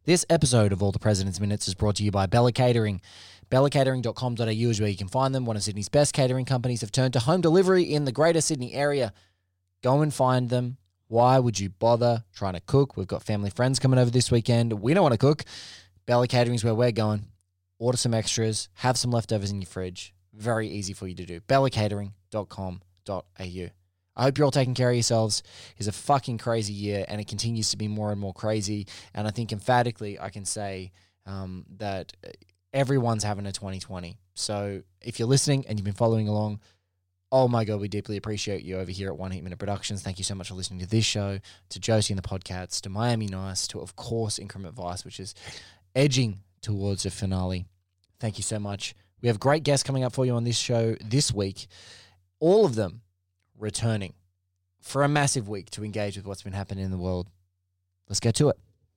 This episode of All the President's Minutes is brought to you by Bella Catering. BellaCatering.com.au is where you can find them. One of Sydney's best catering companies have turned to home delivery in the Greater Sydney area. Go and find them. Why would you bother trying to cook? We've got family friends coming over this weekend. We don't want to cook. Bella Catering is where we're going. Order some extras. Have some leftovers in your fridge. Very easy for you to do. BellaCatering.com.au. I hope you're all taking care of yourselves. It's a fucking crazy year, and it continues to be more and more crazy. And I think emphatically I can say that everyone's having a 2020. So if you're listening and you've been following along, oh my God, we deeply appreciate you over here at One Heat Minute Productions. Thank you so much for listening to this show, to Josie and the Podcats, to Miami Nice, to, of course, Increment Vice, which is edging towards a finale. Thank you so much. We have great guests coming up for you on this show this week. All of them returning for a massive week to engage with what's been happening in the world. Let's get to it.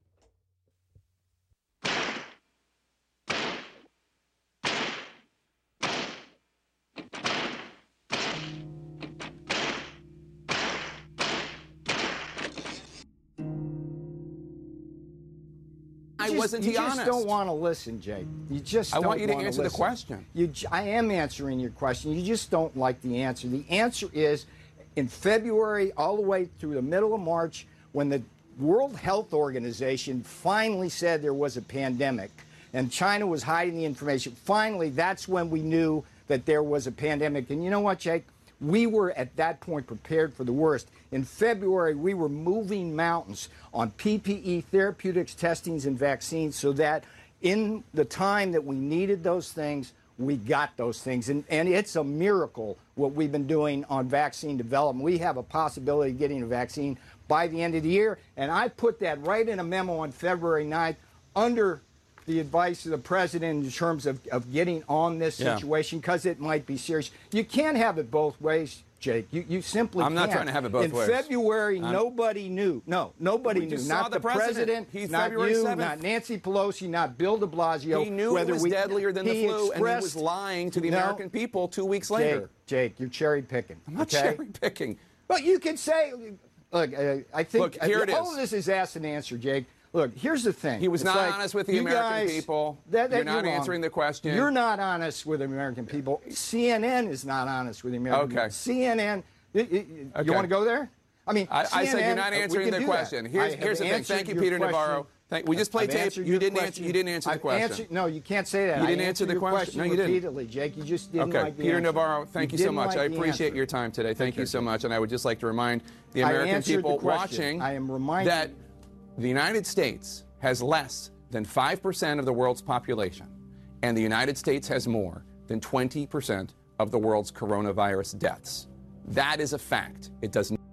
Wasn't he honest? You just don't want to listen, Jake. You just don't want you to answer listen. the question. I am answering your question. You just don't like the answer. The answer is in February all the way through the middle of March, when the World Health Organization finally said there was a pandemic and China was hiding the information, finally that's when we knew that there was a pandemic. And you know what, Jake? We were at that point prepared for the worst. In February, we were moving mountains on PPE, therapeutics, testings, and vaccines so that in the time that we needed those things, we got those things. And it's a miracle what we've been doing on vaccine development. We have a possibility of getting a vaccine by the end of the year. And I put that right in a memo on February 9th under the advice of the president in terms of getting on this situation because it might be serious. You can't have it both ways, Jake. You simply can't. I'm not trying to have it both ways. In February, nobody knew. No, nobody knew. Not the president, not February you, 7th. not Nancy Pelosi, not Bill de Blasio. He knew it was deadlier than the flu, and he was lying to the American people 2 weeks later. Jake, you're cherry picking. I'm not cherry picking. But you can say, look, I think here it all is. of this is asked and answered, Jake. Look, here's the thing. He was not honest with the American people. You're not answering the question. You're not honest with the American people. CNN is not honest with the American people. CNN, you want to go there? I mean, I said you're not answering the question. Here's the thing. Thank you, Peter Navarro. We just played tape. You didn't answer the question. No, you can't say that. You didn't answer the question. No, you didn't. Repeatedly, Jake. You just didn't like the Peter answer. Navarro, thank you so much. I appreciate your time today. Thank you so much. And I would just like to remind the American people watching that the United States has less than 5% of the world's population, and the United States has more than 20% of the world's coronavirus deaths. That is a fact. It does not.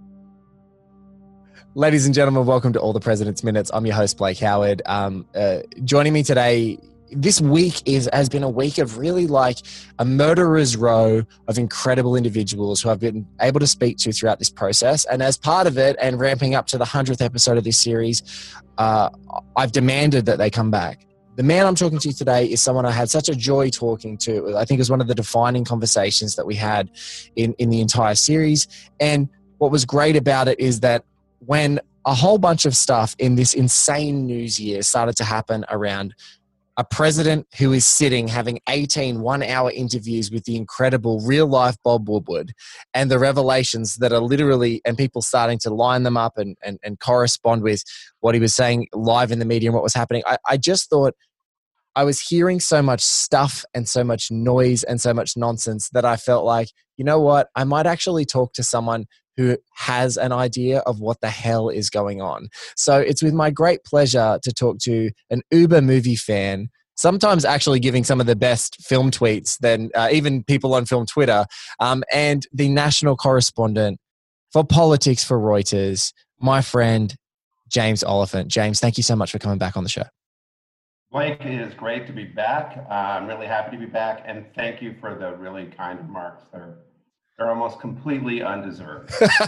Ladies and gentlemen, welcome to All the President's Minutes. I'm your host, Blake Howard. Joining me today, this week has been a week of really like a murderer's row of incredible individuals who I've been able to speak to throughout this process. And as part of it, and ramping up to the 100th episode of this series, I've demanded that they come back. The man I'm talking to today is someone I had such a joy talking to. I think it was one of the defining conversations that we had in the entire series. And what was great about it is that when a whole bunch of stuff in this insane news year started to happen around a president who is sitting having 18 one-hour interviews with the incredible real-life Bob Woodward, and the revelations that are literally, and people starting to line them up and correspond with what he was saying live in the media and what was happening. I just thought I was hearing so much stuff and so much noise and so much nonsense that I felt like, you know what, I might actually talk to someone who has an idea of what the hell is going on. So it's with my great pleasure to talk to an Uber movie fan, sometimes actually giving some of the best film tweets than even people on film Twitter, and the national correspondent for politics for Reuters, my friend, James Oliphant. James, thank you so much for coming back on the show. Blake, it is great to be back. I'm really happy to be back, and thank you for the really kind remarks. They're almost completely undeserved.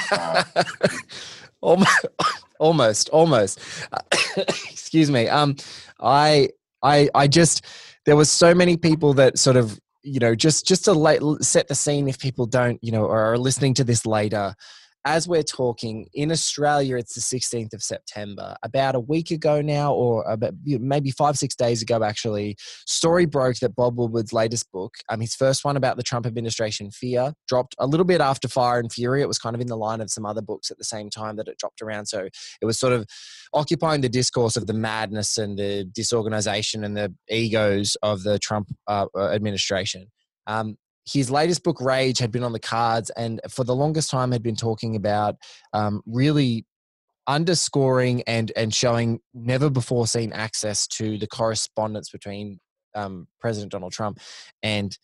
Almost. Excuse me. I just, there was so many people that sort of, just to set the scene if people don't, or are listening to this later. as we're talking, in Australia, it's the 16th of September. About a week ago now, or about maybe 5-6 days ago, actually, story broke that Bob Woodward's latest book, his first one about the Trump administration, Fear, dropped a little bit after Fire and Fury. It was kind of in the line of some other books at the same time that it dropped around. So it was sort of occupying the discourse of the madness and the disorganization and the egos of the Trump administration. His latest book, Rage, had been on the cards, and for the longest time had been talking about really underscoring and showing never before seen access to the correspondence between President Donald Trump and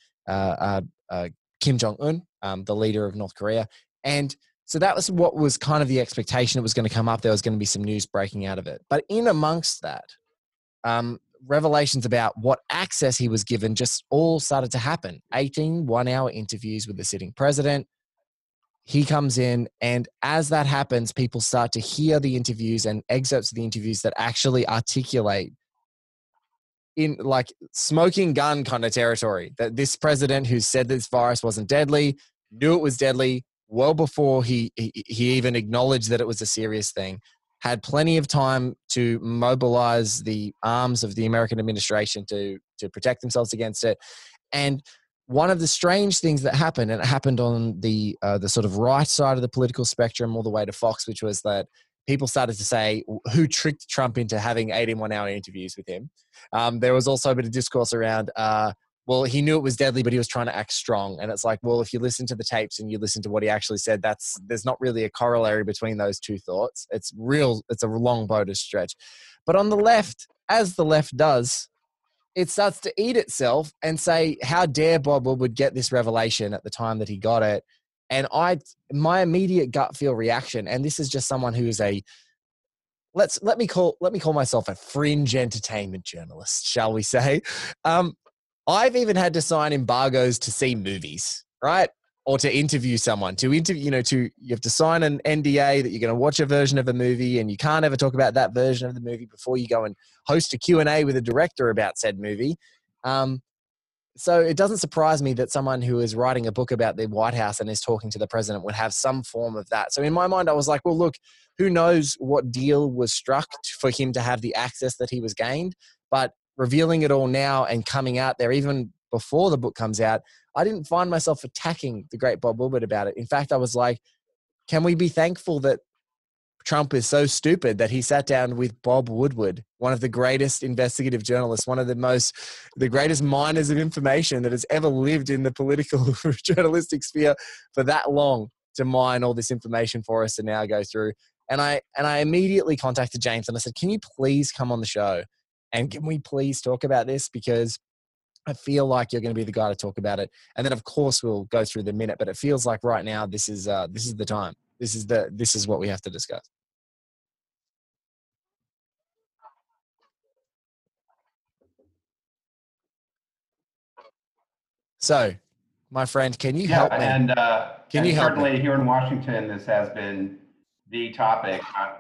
Kim Jong-un, the leader of North Korea. And so that was what was kind of the expectation. It was going to come up. There was going to be some news breaking out of it. But in amongst that, revelations about what access he was given just all started to happen. 18 one-hour interviews with the sitting president. He comes in, and as that happens, people start to hear the interviews and excerpts of the interviews that actually articulate in like smoking gun kind of territory that this president who said this virus wasn't deadly, knew it was deadly well before he even acknowledged that it was a serious thing, had plenty of time to mobilize the arms of the American administration to protect themselves against it. And one of the strange things that happened, and it happened on the sort of right side of the political spectrum all the way to Fox, which was that people started to say, who tricked Trump into having 18 one-hour interviews with him? There was also a bit of discourse around, well, he knew it was deadly, but he was trying to act strong. And it's like, well, if you listen to the tapes and you listen to what he actually said, there's not really a corollary between those two thoughts. It's a long bow to stretch. But on the left, as the left does, it starts to eat itself and say, how dare Bob Woodward get this revelation at the time that he got it? And my immediate gut feel reaction, and this is just someone who is let me call myself a fringe entertainment journalist, shall we say? I've even had to sign embargoes to see movies, right? Or to interview someone. You have to sign an NDA that you're going to watch a version of a movie, and you can't ever talk about that version of the movie before you go and host a Q&A with a director about said movie. So it doesn't surprise me that someone who is writing a book about the White House and is talking to the president would have some form of that. So in my mind, I was like, well, look, who knows what deal was struck for him to have the access that he was gained, but revealing it all now and coming out there, even before the book comes out, I didn't find myself attacking the great Bob Woodward about it. In fact, I was like, can we be thankful that Trump is so stupid that he sat down with Bob Woodward, one of the greatest investigative journalists, one of the greatest miners of information that has ever lived in the political journalistic sphere for that long, to mine all this information for us to now go through. And I immediately contacted James and I said, can you please come on the show? And can we please talk about this? Because I feel like you're going to be the guy to talk about it. And then of course we'll go through the minute, but it feels like right now this is the time. This is what we have to discuss. So, my friend, can you help me? Can you help me? Certainly here in Washington, this has been the topic.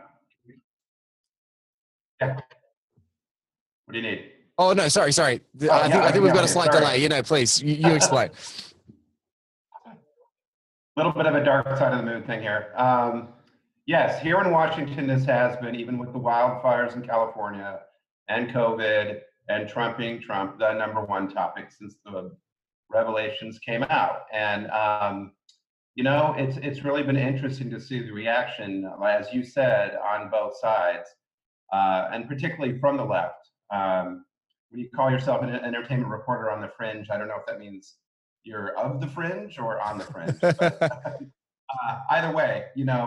Yeah. What do you need? Oh, no, sorry. I think we've got a slight delay. Please, you explain. A little bit of a dark side of the moon thing here. Yes, here in Washington, this has been, even with the wildfires in California and COVID and Trump being Trump, the number one topic since the revelations came out. And, it's really been interesting to see the reaction, as you said, on both sides, and particularly from the left. When you call yourself an entertainment reporter on the fringe, I don't know if that means you're of the fringe or on the fringe. But, either way,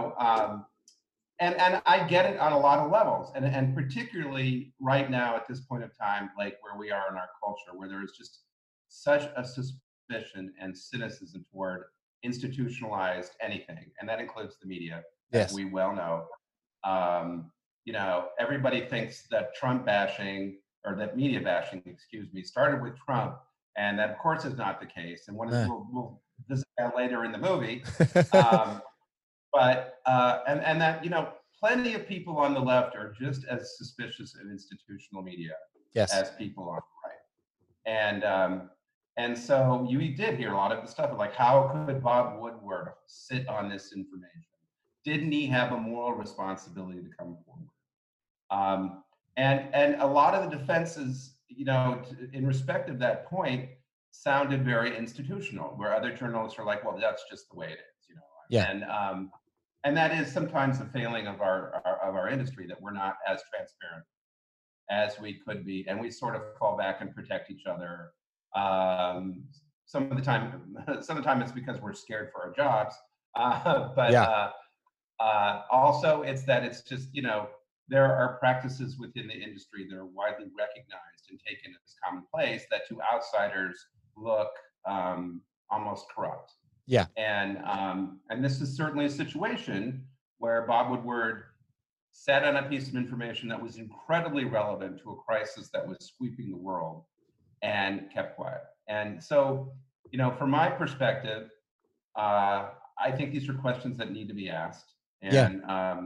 and I get it on a lot of levels, and particularly right now at this point of time, like where we are in our culture, where there is just such a suspicion and cynicism toward institutionalized anything, and that includes the media, as we well know. Everybody thinks that Trump bashing, or that media bashing, started with Trump, and that of course is not the case. And we'll visit that later in the movie. But that plenty of people on the left are just as suspicious of institutional media as people on the right. And so you did hear a lot of the stuff of like, how could Bob Woodward sit on this information? didn't he have a moral responsibility to come forward? And a lot of the defenses, in respect of that point, sounded very institutional, where other journalists are like, well, that's just the way it is, Yeah. And that is sometimes the failing of our industry, that we're not as transparent as we could be, and we sort of fall back and protect each other. Some of the time it's because we're scared for our jobs, but also it's that it's just, there are practices within the industry that are widely recognized and taken as commonplace that to outsiders look almost corrupt. Yeah. And this is certainly a situation where Bob Woodward sat on a piece of information that was incredibly relevant to a crisis that was sweeping the world and kept quiet. And so, from my perspective, I think these are questions that need to be asked. And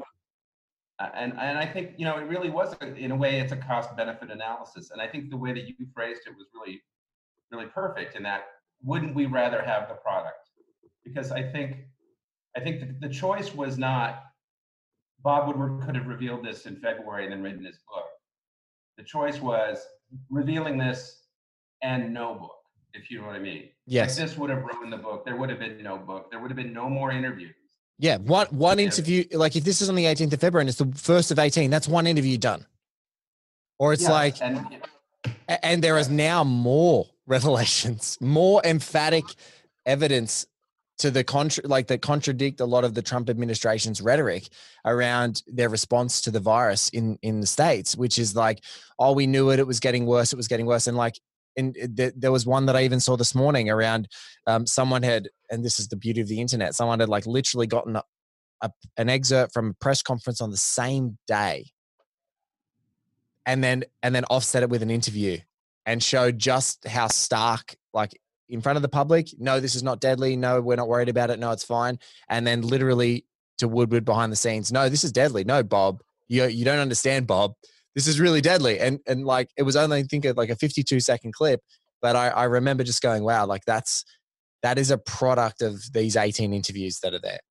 I think, it really was, in a way, it's a cost-benefit analysis. And I think the way that you phrased it was really, really perfect, in that, wouldn't we rather have the product? Because I think the choice was not, Bob Woodward could have revealed this in February and then written his book. The choice was revealing this and no book, if you know what I mean. Yes. Like, this would have ruined the book. There would have been no book. There would have been no more interviews. Yeah, one interview, like if this is on the 18th of February and it's the first of 18, that's one interview done. Or it's and there is now more revelations, more emphatic evidence to the that contradict a lot of the Trump administration's rhetoric around their response to the virus in the States, which is like, oh, we knew it was getting worse. It was getting worse. And there was one that I even saw this morning around someone had, and this is the beauty of the internet, someone had literally gotten an excerpt from a press conference on the same day and then offset it with an interview and showed just how stark, in front of the public, no, this is not deadly. No, we're not worried about it. No, it's fine. And then literally to Woodward behind the scenes, no, this is deadly. No, Bob, you don't understand, Bob. This is really deadly. And it was only, I think, a 52-second clip, but I remember just going, wow, that is a product of these 18 interviews that are there.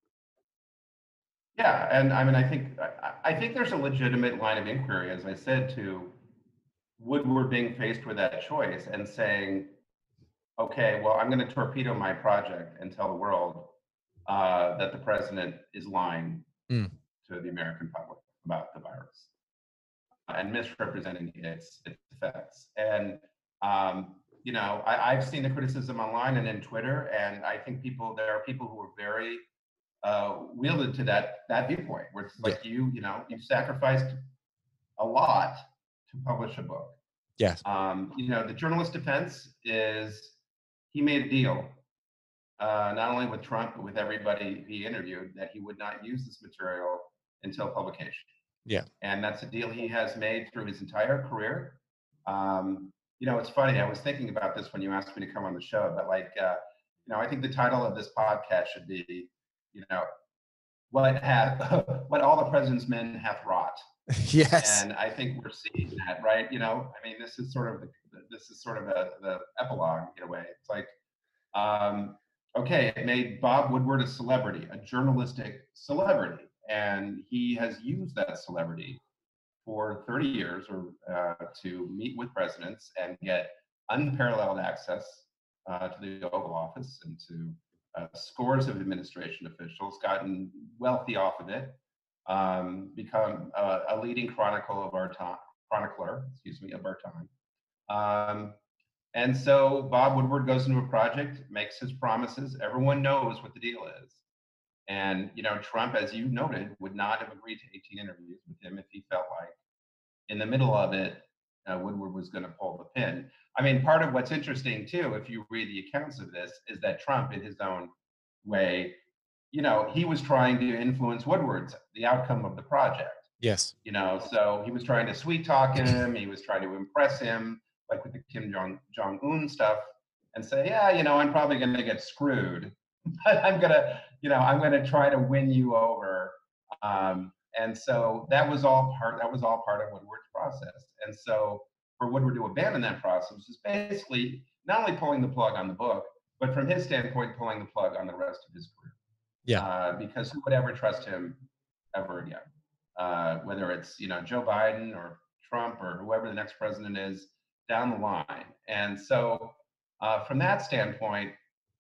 Yeah, and I mean, I think there's a legitimate line of inquiry, as I said, to Woodward being faced with that choice and saying, okay, well, I'm going to torpedo my project and tell the world that the president is lying to the American public about the virus and misrepresenting its effects. And, I've seen the criticism online and in Twitter, and I think there are people who are very wielded to that viewpoint, where it's like, you sacrificed a lot to publish a book. Yes. The journalist defense is, he made a deal, not only with Trump, but with everybody he interviewed, that he would not use this material until publication. Yeah. And that's a deal he has made through his entire career. It's funny, I was thinking about this when you asked me to come on the show, but I think the title of this podcast should be, what all the president's men hath wrought. Yes. And I think we're seeing that, right? This is sort of the epilogue in a way. It's like, okay, it made Bob Woodward a celebrity, a journalistic celebrity, and he has used that celebrity for 30 years to meet with presidents and get unparalleled access to the Oval Office and to scores of administration officials, gotten wealthy off of it, become a leading chronicler of our time. And so Bob Woodward goes into a project, makes his promises. Everyone knows what the deal is. And, Trump, as you noted, would not have agreed to 18 interviews with him if he felt like in the middle of it, Woodward was going to pull the pin. I mean, part of what's interesting, too, if you read the accounts of this, is that Trump, in his own way, he was trying to influence the outcome of the project. Yes. So he was trying to sweet talk him. He was trying to impress him, like with the Kim Jong-un stuff, and say, yeah, I'm probably going to get screwed, but I'm going to try to win you over. And so that was all part of Woodward's process. And so for Woodward to abandon that process is basically not only pulling the plug on the book, but from his standpoint, pulling the plug on the rest of his career. Because who would ever trust him ever again? Whether it's, Joe Biden or Trump or whoever the next president is down the line. And so from that standpoint,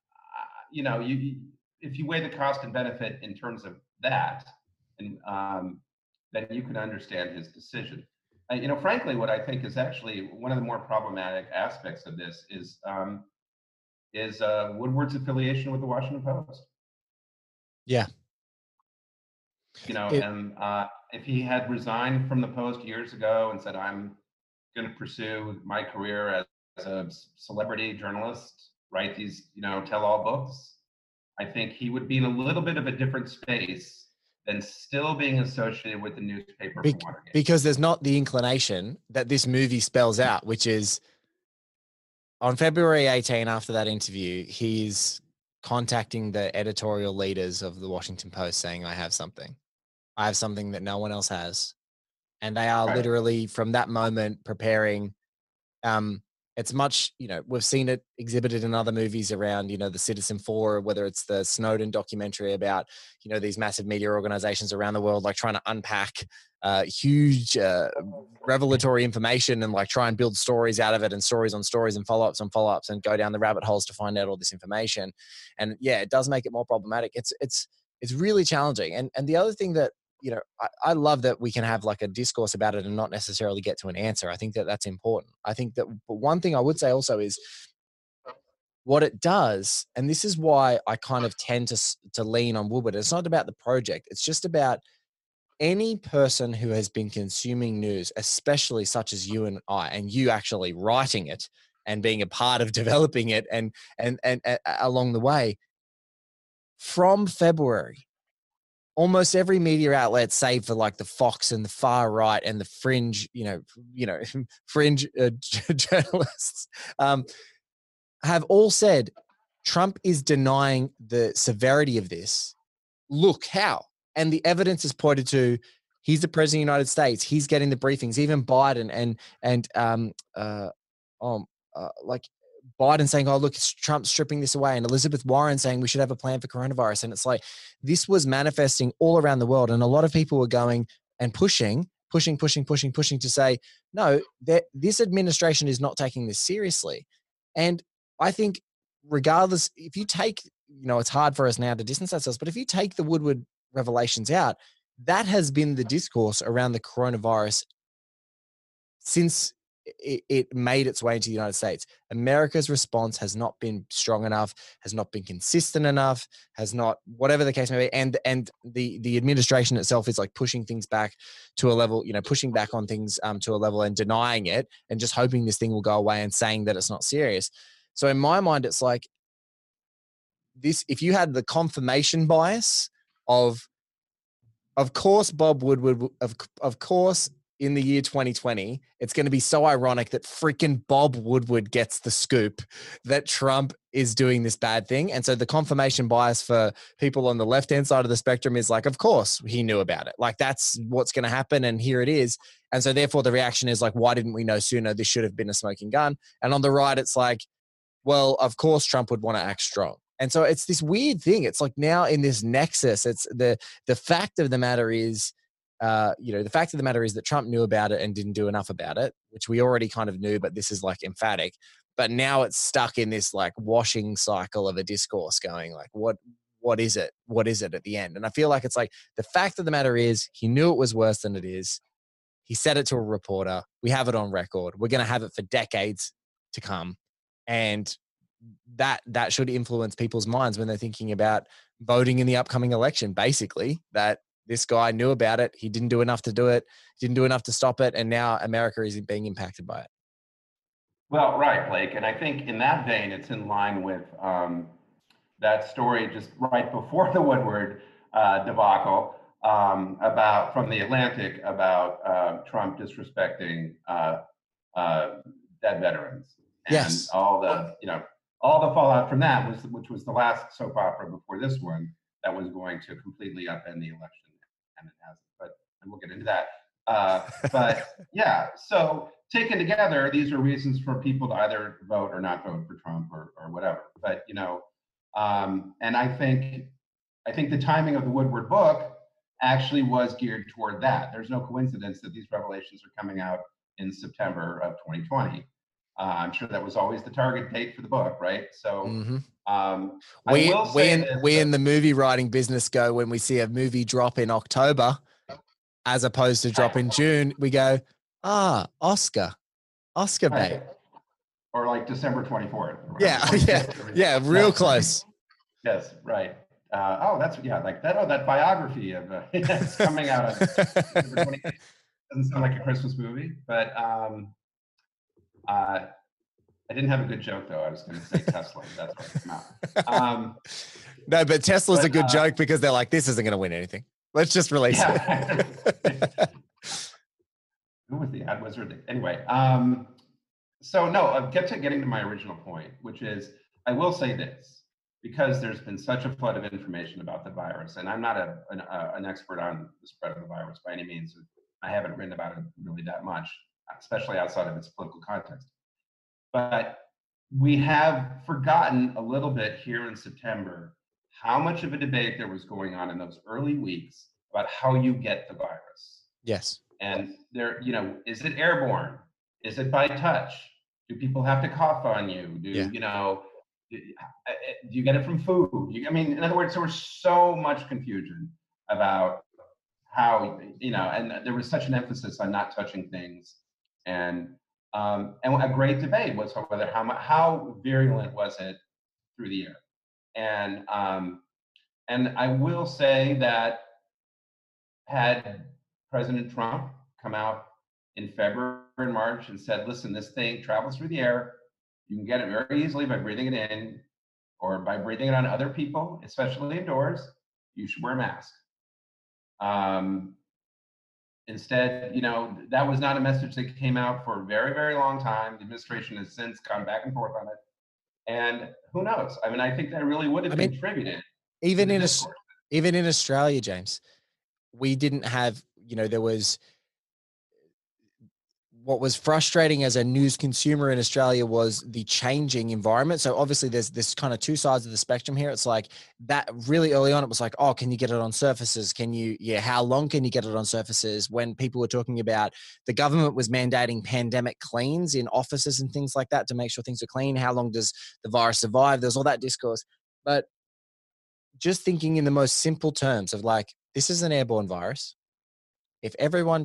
if you weigh the cost and benefit in terms of that, and then you can understand his decision. Frankly, what I think is actually one of the more problematic aspects of this is Woodward's affiliation with the Washington Post. Yeah. And if he had resigned from the Post years ago and said, I'm going to pursue my career as a celebrity journalist, write these, tell-all books, I think he would be in a little bit of a different space than still being associated with the newspaper for Watergate. Because there's not the inclination that this movie spells out, which is on February 18, after that interview, he's contacting the editorial leaders of the Washington Post saying, I have something that no one else has. And they are literally from that moment preparing. It's much, we've seen it exhibited in other movies around, the Citizen4, whether it's the Snowden documentary about, these massive media organizations around the world, like trying to unpack huge revelatory information and like try and build stories out of it and stories on stories and follow-ups on follow-ups and go down the rabbit holes to find out all this information. And yeah, it does make it more problematic. It's really challenging. And the other thing that, I love that we can have like a discourse about it and not necessarily get to an answer. I think that that's important. I think that, but one thing I would say also is what it does, and this is why I kind of tend to lean on Woodward. It's not about the project. It's just about any person who has been consuming news, especially such as you and I, and you actually writing it and being a part of developing it and along the way from February. Almost every media outlet, save for like the Fox and the far right and the fringe, fringe journalists, have all said Trump is denying the severity of this. Look how, and the evidence is pointed to. He's the president of the United States. He's getting the briefings. Even Biden like Biden saying, oh, look, it's Trump stripping this away. And Elizabeth Warren saying we should have a plan for coronavirus. And it's like, this was manifesting all around the world. And a lot of people were going and pushing to say, no, this administration is not taking this seriously. And I think regardless, if you take, it's hard for us now to distance ourselves, but if you take the Woodward revelations out, that has been the discourse around the coronavirus since it made its way into the United States. America's response has not been strong enough, has not been consistent enough, has not, whatever the case may be. And the administration itself is like pushing things back to a level, pushing back on things to a level and denying it and just hoping this thing will go away and saying that it's not serious. So in my mind, it's like this, if you had the confirmation bias of course, Bob Woodward, of course, in the year 2020, it's going to be so ironic that freaking Bob Woodward gets the scoop that Trump is doing this bad thing. And so the confirmation bias for people on the left-hand side of the spectrum is like, of course he knew about it. Like that's what's going to happen. And here it is. And so therefore the reaction is like, why didn't we know sooner? This should have been a smoking gun. And on the right, it's like, well, of course Trump would want to act strong. And so it's this weird thing. It's like now in this nexus, it's the fact of the matter is, the fact of the matter is that Trump knew about it and didn't do enough about it, which we already kind of knew, but this is like emphatic. But now it's stuck in this like washing cycle of a discourse going like, what is it? What is it at the end? And I feel like it's like the fact of the matter is he knew it was worse than it is. He said it to a reporter. We have it on record. We're going to have it for decades to come. And that should influence people's minds when they're thinking about voting in the upcoming election, basically, that this guy knew about it. He didn't do enough to do it, didn't do enough to stop it. And now America is being impacted by it. Well, right, Blake. And I think in that vein, it's in line with that story just right before the Woodward debacle from the Atlantic about Trump disrespecting dead veterans. And yes. all the fallout from that which was the last soap opera before this one that was going to completely upend the election. And it hasn't, and we'll get into that. But yeah, so taken together, these are reasons for people to either vote or not vote for Trump or whatever. But and I think I think the timing of the Woodward book actually was geared toward that. There's no coincidence that these revelations are coming out in September of 2020. I'm sure that was always the target date for the book, right? So we in the movie writing business go, when we see a movie drop in October as opposed to drop in June, we go, Oscar bait. Or like December 24th. Yeah, real close. Yes, right. That biography of it's coming out on December 28th. Doesn't sound like a Christmas movie, but I didn't have a good joke though. I was going to say Tesla. That's what came out. No, but Tesla's a good joke because they're like, this isn't going to win anything. Let's just release it. Who was the ad wizard? Anyway, so no, I've kept getting to my original point, which is I will say this, because there's been such a flood of information about the virus, and I'm not an expert on the spread of the virus by any means. I haven't written about it really that much, especially outside of its political context. But we have forgotten a little bit here in September how much of a debate there was going on in those early weeks about how you get the virus. Yes. And there, is it airborne? Is it by touch? Do people have to cough on you? Do you get it from food? In other words, there was so much confusion about how, and there was such an emphasis on not touching things. And a great debate was whether how virulent was it through the air. And I will say that had President Trump come out in February and March and said, listen, this thing travels through the air. You can get it very easily by breathing it in or by breathing it on other people, especially indoors. You should wear a mask. Instead, that was not a message that came out for a very, very long time. The administration has since gone back and forth on it. And who knows? I think that really would have contributed. Even in Australia, James, we didn't have, there was, what was frustrating as a news consumer in Australia was the changing environment. So obviously there's this kind of two sides of the spectrum here. It's like that really early on, it was like, oh, can you get it on surfaces? How long can you get it on surfaces? When people were talking about the government was mandating pandemic cleans in offices and things like that to make sure things are clean. How long does the virus survive? There's all that discourse. But just thinking in the most simple terms of like, this is an airborne virus. If everyone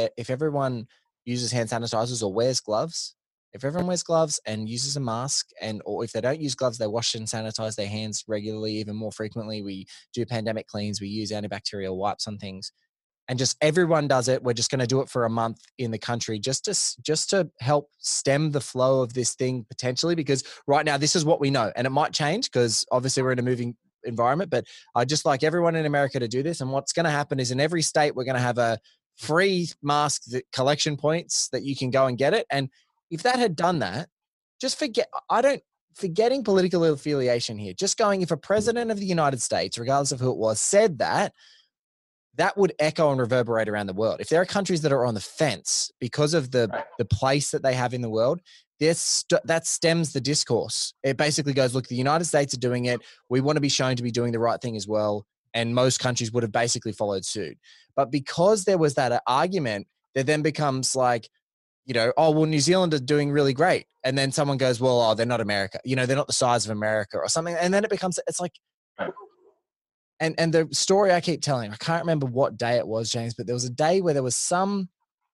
uses hand sanitizers or wears gloves, if everyone wears gloves and uses a mask, or if they don't use gloves, they wash and sanitize their hands regularly, even more frequently. We do pandemic cleans. We use antibacterial wipes on things, and just everyone does it. We're just going to do it for a month in the country just to help stem the flow of this thing potentially, because right now this is what we know, and it might change because obviously we're in a moving environment, but I just like everyone in America to do this. And what's going to happen is in every state, we're going to have a free mask collection points that you can go and get it. And if that had done that, just forgetting political affiliation here, just going, if a president of the United States, regardless of who it was, said that would echo and reverberate around the world. If there are countries that are on the fence because of the place that they have in the world, that stems the discourse. It basically goes, look, the United States are doing it. We want to be shown to be doing the right thing as well. And most countries would have basically followed suit. But because there was that argument, there then becomes like, oh, well, New Zealand is doing really great. And then someone goes, well, they're not America. They're not the size of America or something. And then it's like, and the story I keep telling, I can't remember what day it was, James, but there was a day where there was some,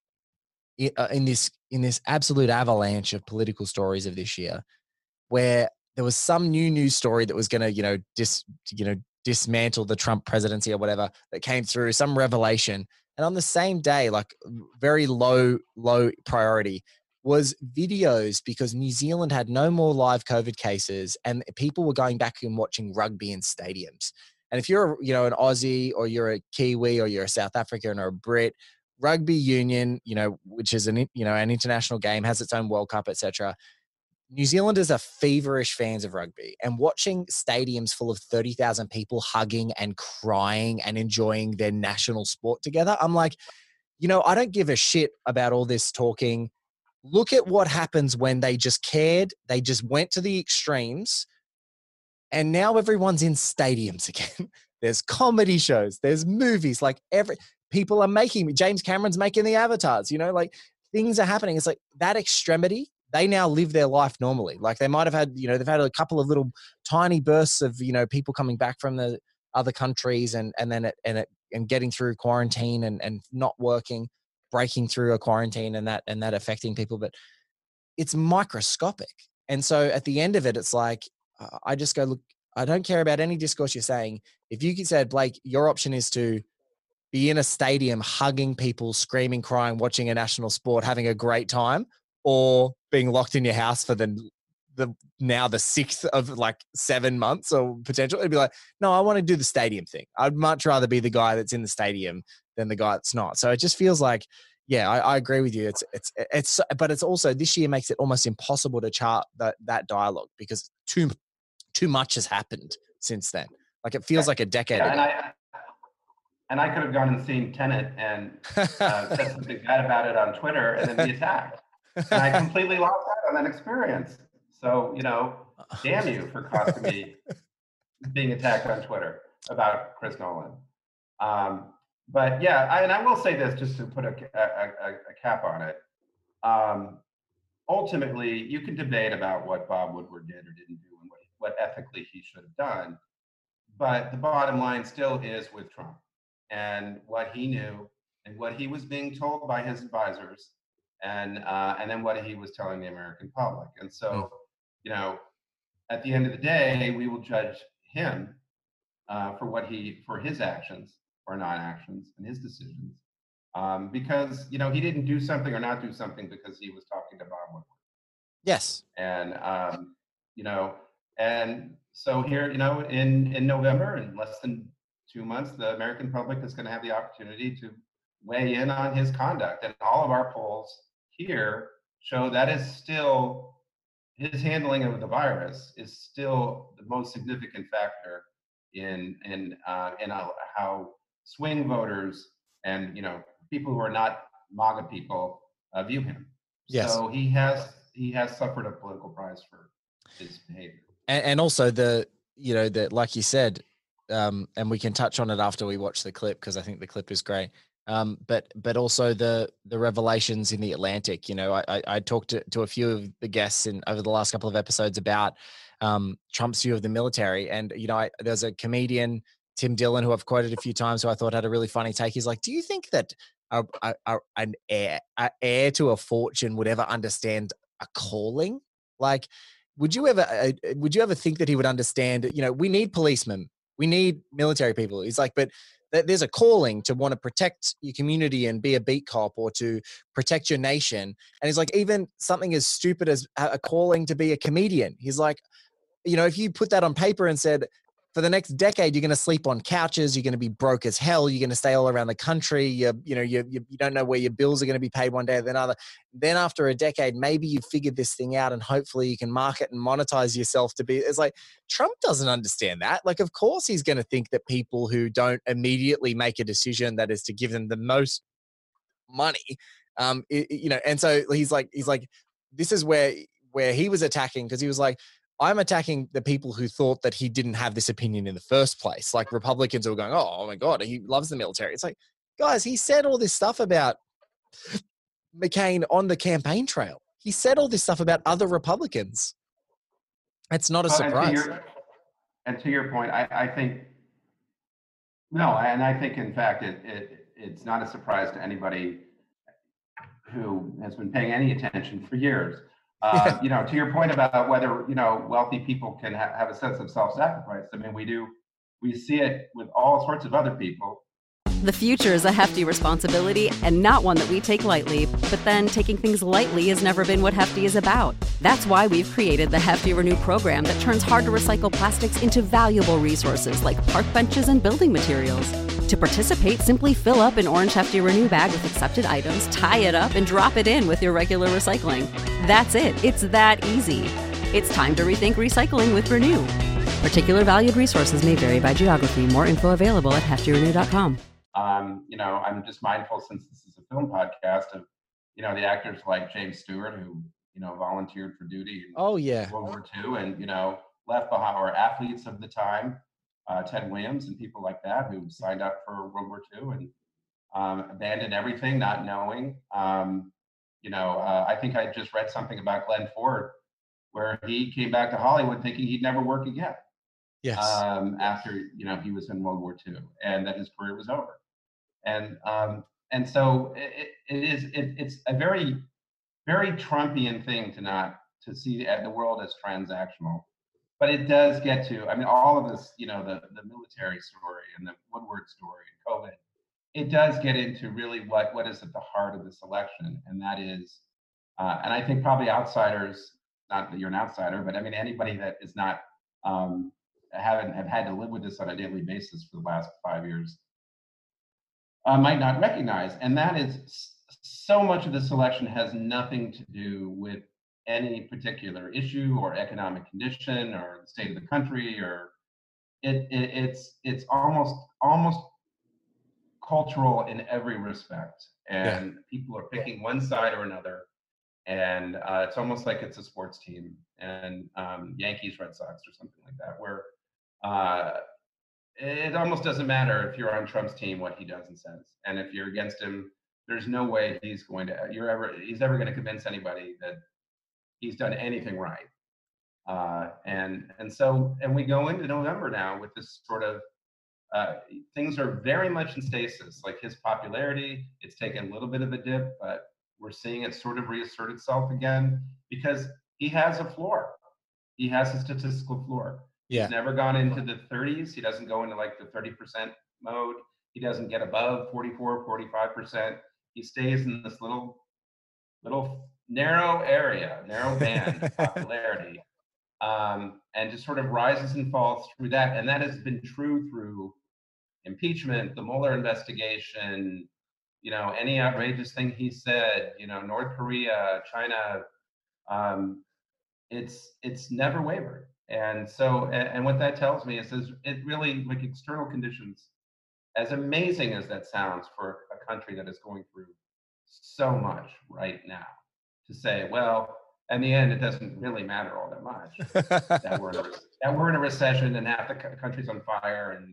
in this absolute avalanche of political stories of this year, where there was some new news story that was going to, dismantle the Trump presidency or whatever that came through, some revelation. And on the same day, like very low priority was videos, because New Zealand had no more live COVID cases and people were going back and watching rugby in stadiums. And if you're, an Aussie or you're a Kiwi or you're a South African or a Brit, rugby union, which is an international game, has its own World Cup, etc. New Zealanders are feverish fans of rugby, and watching stadiums full of 30,000 people hugging and crying and enjoying their national sport together. I'm like, I don't give a shit about all this talking. Look at what happens when they just cared. They just went to the extremes, and now everyone's in stadiums again. there's comedy shows, there's movies, like people are making, James Cameron's making the avatars, like things are happening. It's like that extremity, they now live their life normally. Like they might have had, they've had a couple of little tiny bursts of, people coming back from the other countries and getting through quarantine and not working, breaking through a quarantine and that affecting people. But it's microscopic. And so at the end of it, it's like, I just go, look, I don't care about any discourse you're saying. If you said, Blake, your option is to be in a stadium, hugging people, screaming, crying, watching a national sport, having a great time, or being locked in your house for the 6th of like 7 months or potential, it'd be like, no, I want to do the stadium thing. I'd much rather be the guy that's in the stadium than the guy that's not. So it just feels like, yeah, I agree with you. But it's also, this year makes it almost impossible to chart that dialogue because too much has happened since then. Like it feels like a decade ago. And I could have gone and seen Tenet and said something bad about it on Twitter and then be attacked. And I completely lost out on that experience. So, damn you for costing me being attacked on Twitter about Chris Nolan. But yeah, I will say this just to put a cap on it. Ultimately, you can debate about what Bob Woodward did or didn't do and what ethically he should have done. But the bottom line still is with Trump and what he knew and what he was being told by his advisors and then what he was telling the American public. And so, at the end of the day, we will judge him for his actions or non-actions and his decisions because, he didn't do something or not do something because he was talking to Bob Woodward. Yes. And, and so here, in November, in less than 2 months, the American public is going to have the opportunity to weigh in on his conduct. And all of our polls here show that is still, his handling of the virus is still the most significant factor in how swing voters and, people who are not MAGA people view him. Yes. So he has suffered a political price for his behavior. And also like you said, and we can touch on it after we watch the clip because I think the clip is great. But also the revelations in the Atlantic. I talked to a few of the guests over the last couple of episodes about Trump's view of the military, and there's a comedian, Tim Dillon, who I've quoted a few times, who I thought had a really funny take. He's like, "Do you think that an heir to a fortune would ever understand a calling? Like, would you ever think that he would understand? We need policemen, we need military people." He's like, but there's a calling to want to protect your community and be a beat cop or to protect your nation. And he's like, even something as stupid as a calling to be a comedian. He's like, if you put that on paper and said, for the next decade, you're going to sleep on couches, you're going to be broke as hell, you're going to stay all around the country, you don't know where your bills are going to be paid one day or the other. Then after a decade, maybe you figured this thing out and hopefully you can market and monetize yourself to be, it's like, Trump doesn't understand that. Like, of course he's going to think that people who don't immediately make a decision that is to give them the most money, and so he's like, this is where he was attacking, because he was like, I'm attacking the people who thought that he didn't have this opinion in the first place. Like Republicans who were going, oh my God, he loves the military. It's like, guys, he said all this stuff about McCain on the campaign trail. He said all this stuff about other Republicans. It's not a surprise. And to your point, I think, no, and I think in fact, it's not a surprise to anybody who has been paying any attention for years. To your point about whether, wealthy people can have a sense of self-sacrifice. I mean, we see it with all sorts of other people. The future is a hefty responsibility and not one that we take lightly. But then taking things lightly has never been what Hefty is about. That's why we've created the Hefty Renew program that turns hard to recycle plastics into valuable resources like park benches and building materials. To participate, simply fill up an orange Hefty Renew bag with accepted items, tie it up, and drop it in with your regular recycling. That's it. It's that easy. It's time to rethink recycling with Renew. Particular valued resources may vary by geography. More info available at heftyrenew.com. I'm just mindful, since this is a film podcast, of, the actors like James Stewart, who, volunteered for duty in World War II and, left behind, or athletes of the time. Ted Williams and people like that who signed up for World War II and abandoned everything, not knowing. I think I just read something about Glenn Ford, where he came back to Hollywood thinking he'd never work again. Yes. After he was in World War II, and that his career was over. And so it's a very, very Trumpian thing to see the world as transactional. But it does get to, I mean, all of this, the military story and the Woodward story and COVID, it does get into really what is at the heart of this election. And that is, and I think probably outsiders, not that you're an outsider, but I mean, anybody that is not, have had to live with this on a daily basis for the last 5 years, might not recognize. And that is, so much of this election has nothing to do with any particular issue or economic condition or the state of the country, or it's almost cultural in every respect. And people are picking one side or another. And it's almost like it's a sports team, and Yankees, Red Sox, or something like that, where it almost doesn't matter if you're on Trump's team what he does and says, and if you're against him, there's no way he's ever going to convince anybody that he's done anything right. And we go into November now with this sort of things are very much in stasis. Like his popularity, it's taken a little bit of a dip, but we're seeing it sort of reassert itself again because he has a floor. He has a statistical floor. Yeah. He's never gone into the 30s. He doesn't go into like the 30% mode. He doesn't get above 44, 45%. He stays in this little narrow area, narrow band of popularity, and just sort of rises and falls through that. And that has been true through impeachment, the Mueller investigation, any outrageous thing he said, North Korea, China, it's never wavered. And so, and what that tells me is it really, like, external conditions, as amazing as that sounds for a country that is going through so much right now, to say, well, in the end, it doesn't really matter all that much that we're in a recession and half the country's on fire, and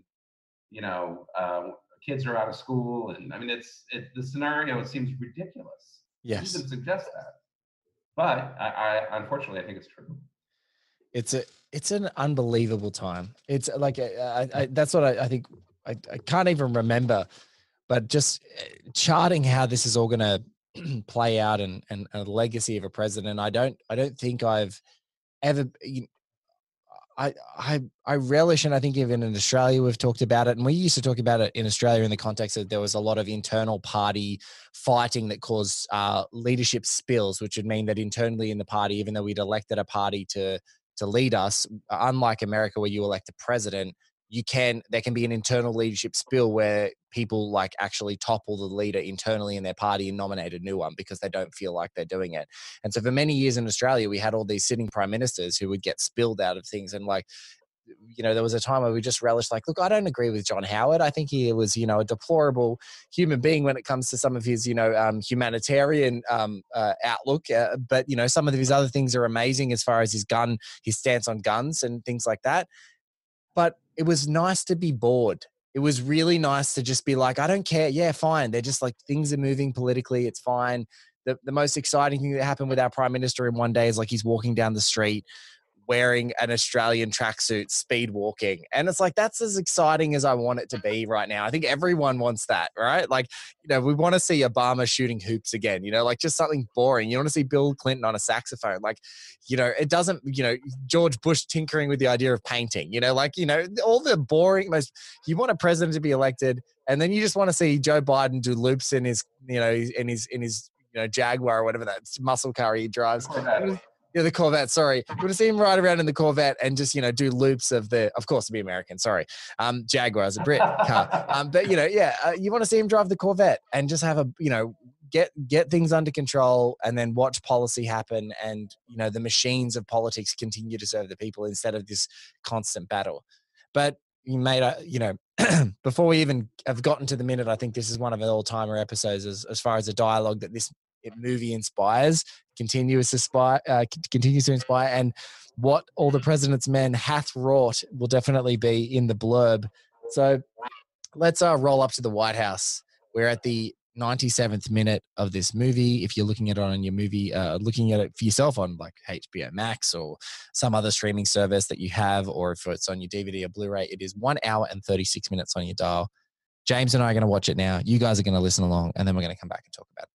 kids are out of school, and I mean, the scenario, it seems ridiculous. Yes, to suggest that, but I unfortunately, I think it's true. It's an unbelievable time. It's like that's what I think. I can't even remember, but just charting how this is all going to play out and a legacy of a president. I don't think I've ever. I relish, and I think even in Australia we've talked about it, and we used to talk about it in Australia in the context that there was a lot of internal party fighting that caused leadership spills, which would mean that internally in the party, even though we'd elected a party to lead us, unlike America where you elect a president, there can be an internal leadership spill where people like actually topple the leader internally in their party and nominate a new one because they don't feel like they're doing it. And so for many years in Australia, we had all these sitting prime ministers who would get spilled out of things. And like, there was a time where we just relished, like, look, I don't agree with John Howard. I think he was, a deplorable human being when it comes to some of his, humanitarian outlook. But, some of his other things are amazing as far as his stance on guns and things like that. But it was nice to be bored. It was really nice to just be like, I don't care. Yeah, fine. They're just like, things are moving politically. It's fine. The most exciting thing that happened with our prime minister in one day is like he's walking down the street wearing an Australian tracksuit, speed walking. And it's like, that's as exciting as I want it to be right now. I think everyone wants that, right? Like, we want to see Obama shooting hoops again, like just something boring. You want to see Bill Clinton on a saxophone. Like, it doesn't, George Bush tinkering with the idea of painting, all the boring, you want a president to be elected. And then you just want to see Joe Biden do loops in his, in his Jaguar or whatever that muscle car he drives. Yeah, the Corvette, sorry. You want to see him ride around in the Corvette and just, do loops of course, to be American, sorry. Jaguar is a Brit car. But, you want to see him drive the Corvette and just have get things under control and then watch policy happen and, the machines of politics continue to serve the people instead of this constant battle. But you made before we even have gotten to the minute, I think this is one of the all-timer episodes as far as the dialogue that this movie inspires, continues to inspire. And what All the President's Men hath wrought will definitely be in the blurb. So let's roll up to the White House. We're at the 97th minute of this movie. If you're looking at it on your movie, looking at it for yourself on like HBO Max or some other streaming service that you have, or if it's on your DVD or Blu-ray, it is 1 hour and 36 minutes on your dial. James and I are going to watch it now. You guys are going to listen along, and then we're going to come back and talk about it.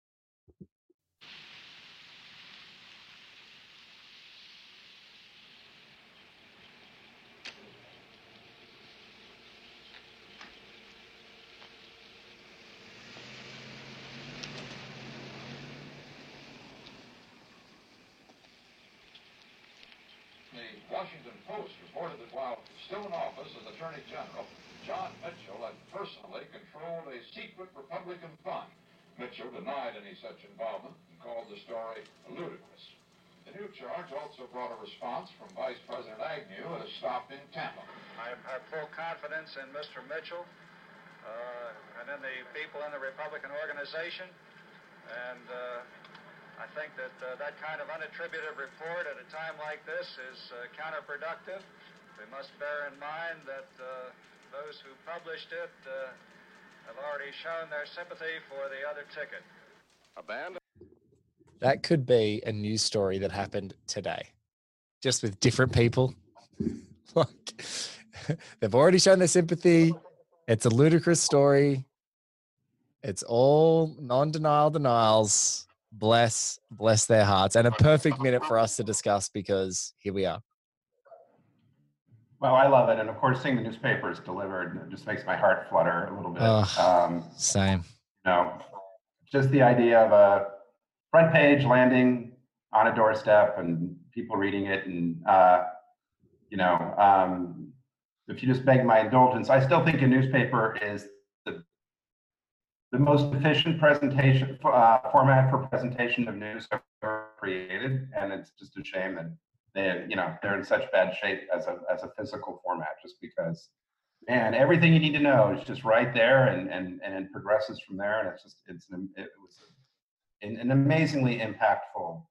Washington Post reported that while still in office as Attorney General, John Mitchell had personally controlled a secret Republican fund. Mitchell denied any such involvement and called the story ludicrous. The new charge also brought a response from Vice President Agnew at a stop in Tampa. I have full confidence in Mr. Mitchell and in the people in the Republican organization, and I think that that kind of unattributed report at a time like this is counterproductive. We must bear in mind that those who published it have already shown their sympathy for the other ticket. That could be a news story that happened today, just with different people. Like, they've already shown their sympathy. It's a ludicrous story. It's all non-denial denials. Bless their hearts, and a perfect minute for us to discuss, because here we are. Well, I love it, and of course, seeing the newspapers delivered just makes my heart flutter a little bit. Same. You know, just the idea of a front page landing on a doorstep and people reading it, and if you just beg my indulgence, I still think a newspaper is the most efficient presentation format for presentation of news ever created, and it's just a shame that they're in such bad shape as a physical format. Just because, man, everything you need to know is just right there, and it progresses from there, and it was an amazingly impactful.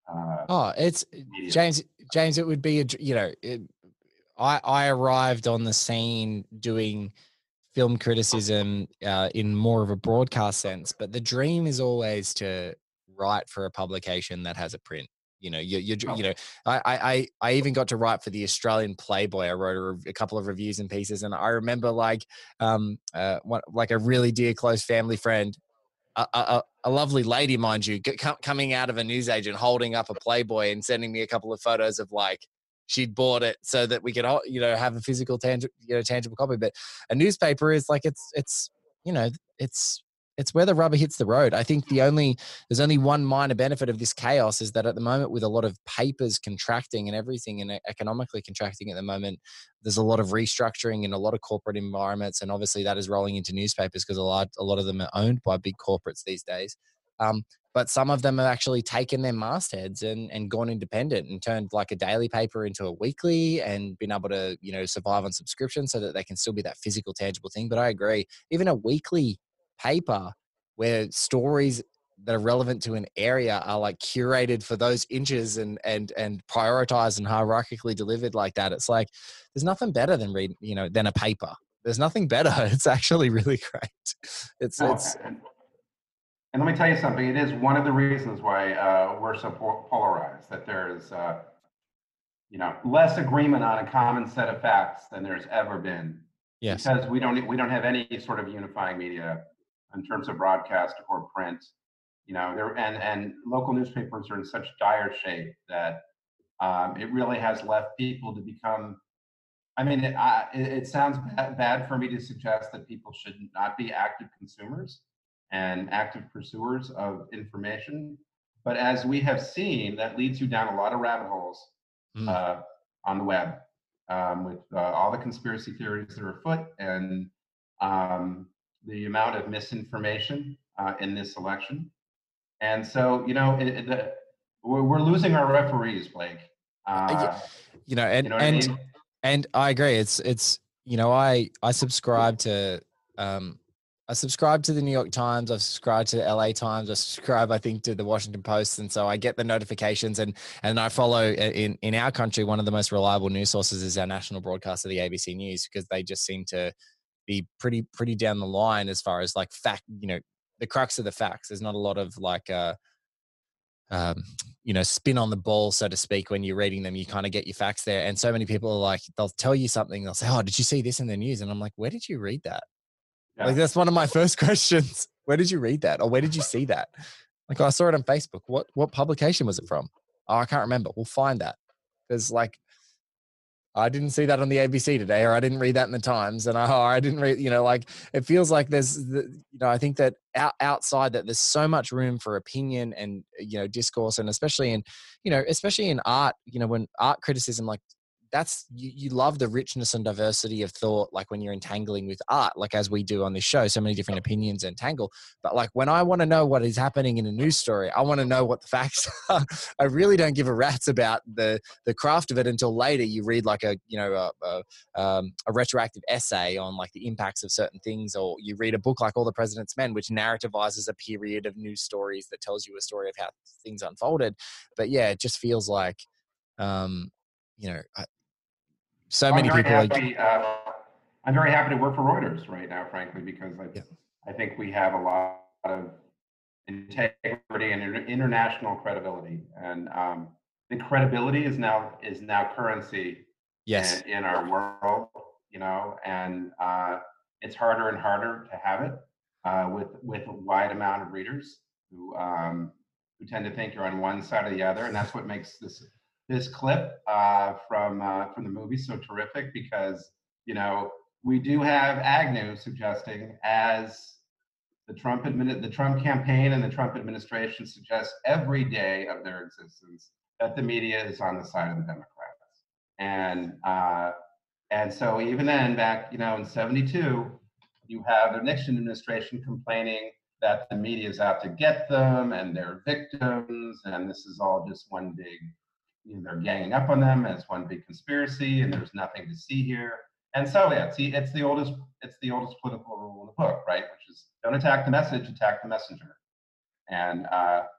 James. It would be I arrived on the scene doing film criticism in more of a broadcast sense, but the dream is always to write for a publication that has a print. I even got to write for the Australian Playboy. I wrote a couple of reviews and pieces, and I remember like a really dear close family friend, a lovely lady, mind you, coming out of a newsagent holding up a Playboy and sending me a couple of photos of like she'd bought it so that we could, have a physical, tangible copy. But a newspaper is like it's where the rubber hits the road. I think there's only one minor benefit of this chaos is that at the moment, with a lot of papers contracting and everything and economically contracting at the moment, there's a lot of restructuring in a lot of corporate environments, and obviously that is rolling into newspapers because a lot of them are owned by big corporates these days. But some of them have actually taken their mastheads and gone independent and turned like a daily paper into a weekly and been able to, survive on subscription so that they can still be that physical, tangible thing. But I agree, even a weekly paper where stories that are relevant to an area are like curated for those inches and prioritized and hierarchically delivered like that. It's like, there's nothing better than than a paper. There's nothing better. It's actually really great. And let me tell you something, it is one of the reasons why we're so polarized, that there's less agreement on a common set of facts than there's ever been. Yes. Because we don't have any sort of unifying media in terms of broadcast or print. And local newspapers are in such dire shape that it really has left people to become, it sounds bad for me to suggest that people should not be active consumers and active pursuers of information. But as we have seen, that leads you down a lot of rabbit holes on the web with all the conspiracy theories that are afoot and the amount of misinformation in this election. And so, we're losing our referees, Blake. And I agree. It's I subscribe to I subscribe to the New York Times. I've subscribed to the LA Times. I subscribe, I think, to the Washington Post. And so I get the notifications and I follow in our country, one of the most reliable news sources is our national broadcaster, the ABC News, because they just seem to be pretty down the line as far as like fact, the crux of the facts. There's not a lot of like, spin on the ball, so to speak. When you're reading them, you kind of get your facts there. And so many people are like, they'll tell you something. They'll say, oh, did you see this in the news? And I'm like, where did you read that? Yeah. Like, that's one of my first questions. Where did you read that? Or where did you see that? Like, oh, I saw it on Facebook. What publication was it from? Oh, I can't remember. We'll find that. There's like, I didn't see that on the ABC today, or I didn't read that in the Times. And I didn't read, like it feels like there's, I think that outside that there's so much room for opinion and, discourse. And especially in art, when art criticism, like that's, you love the richness and diversity of thought, like when you're entangling with art, like as we do on this show, so many different opinions entangle. But like when I want to know what is happening in a news story, I want to know what the facts are. I really don't give a rat's about the craft of it until later you read like a retroactive essay on like the impacts of certain things, or you read a book like All the President's Men, which narrativizes a period of news stories that tells you a story of how things unfolded. But yeah, it just feels like, so many people. I'm very happy to work for Reuters right now, frankly, because I think we have a lot of integrity and international credibility, and the credibility is now currency. Yes. In our world, and it's harder and harder to have it with a wide amount of readers who tend to think you're on one side or the other, and that's what makes this clip from the movie so terrific, because we do have Agnew suggesting, as the Trump campaign and the Trump administration suggests every day of their existence, that the media is on the side of the Democrats, and so even then, back in '72, you have the Nixon administration complaining that the media is out to get them and they're victims, and this is all just one big. They're ganging up on them as one big conspiracy, and there's nothing to see here. And so, it's the oldest political rule in the book, right? Which is, don't attack the message, attack the messenger. And I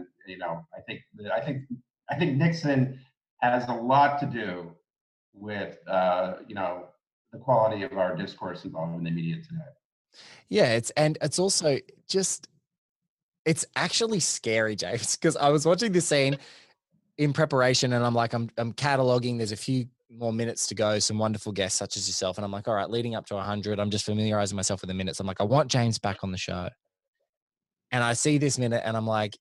think Nixon has a lot to do with the quality of our discourse involved in the media today. Yeah, it's also just, it's actually scary, James, because I was watching this scene in preparation, and I'm like, I'm cataloging. There's a few more minutes to go. Some wonderful guests such as yourself, and I'm like, all right, leading up to 100, I'm just familiarizing myself with the minutes. I'm like, I want James back on the show, and I see this minute, and I'm like,